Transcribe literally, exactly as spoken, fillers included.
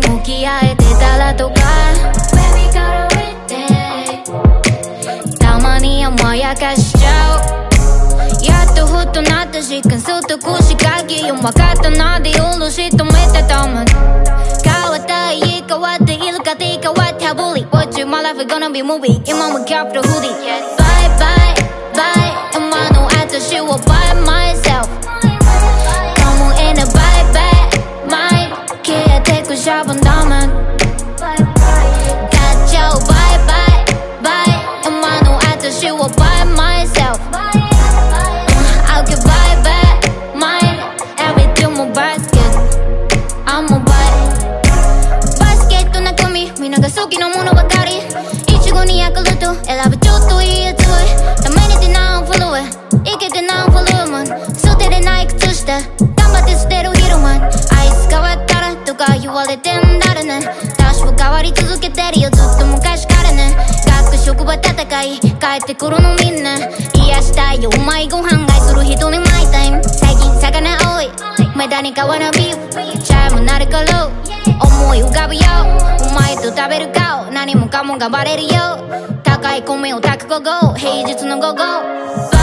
向き合えてたらとか Baby got everything たまに甘やかしちゃうやっとふっとなったし感想と腰掛けよ分かったなで許し止めてたもん変わったいい変わっているかで変わったぶり Watch you my life is gonna be movie 今もキャプトフーディー Bye bye bye 今の私は by myself Come on in a bye bye mind 消えてくシャボン玉買っちゃう Bye bye bye 今の私は by myself I'll get bye bye mine Everythingもバスケット I'm a bye バスケット中身みんなが好きなものばかり一語にヤクルト選ぶちょっといいやつためにて何フォローいけて何フォローマン捨てれない靴下頑張って捨てるヒルマンアイス変わったらとか言われてんだろね私は変わり続けてるよずっと昔からね学職場戦い帰ってくるのみんな癒したいようまいご飯害する人にマイタイム最近魚多い無駄に買わないビーフチャイムなるから思い浮かぶよお前と食べる顔何もかも頑張れるよ高い米を炊く午後平日の午後